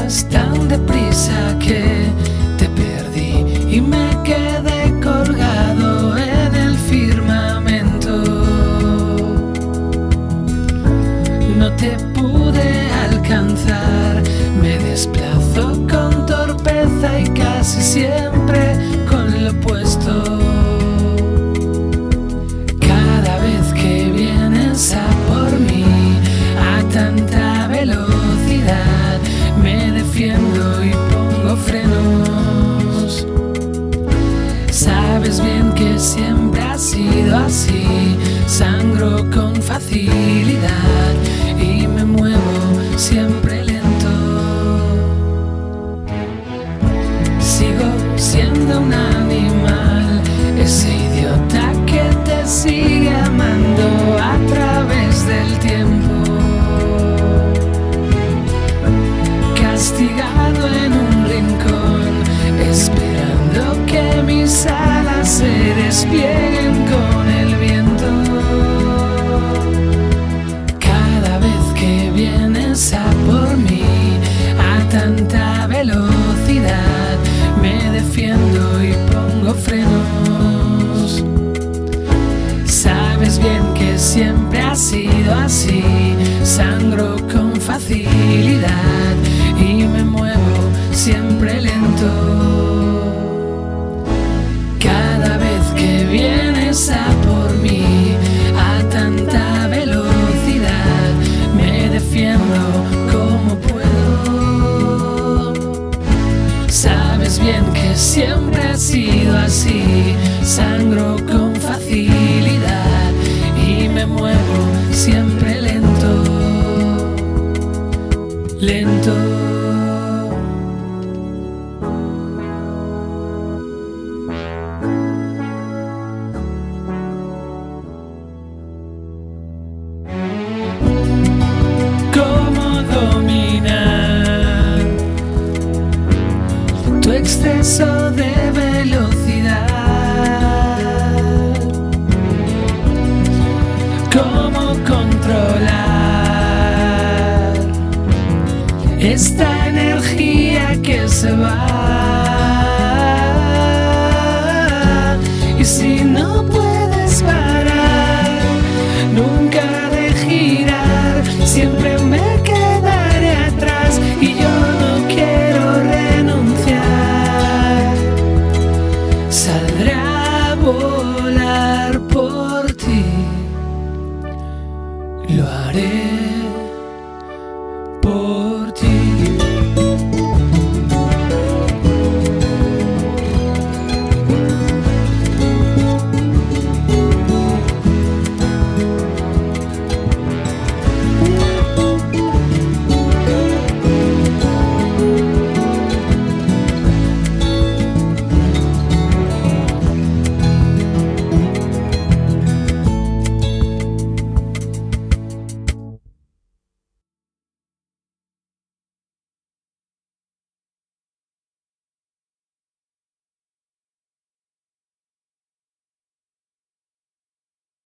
ibas tan deprisa que te perdí y me quedé colgado en el firmamento. No te pude alcanzar, me desplazo con torpeza y casi siempre con lo opuesto. Cada vez que vienes a por mí a tanta velocidad, me defiendo y pongo frenos. Sabes bien que siempre ha sido así, sangro con facilidad y me muevo siempre lento. Sigo siendo un animal, ese idiota que te sigue amando a través del tiempo. Castigado en un rincón, esperando que mis alas se desplieguen con el viento. Cada vez que vienes a por mí a tanta velocidad, me defiendo y pongo frenos. Sabes bien que siempre ha sido así, sangro con facilidad y me muevo siempre lento. Cada vez que vienes a por mí a tanta velocidad, me defiendo como puedo. Sabes bien que siempre ha sido así, sangro con facilidad y me muevo siempre lento, lento. ¿Cómo dominar tu exceso de velocidad? ¿Cómo controlar esta energía que se va? Y si no puedes parar nunca de girar, siempre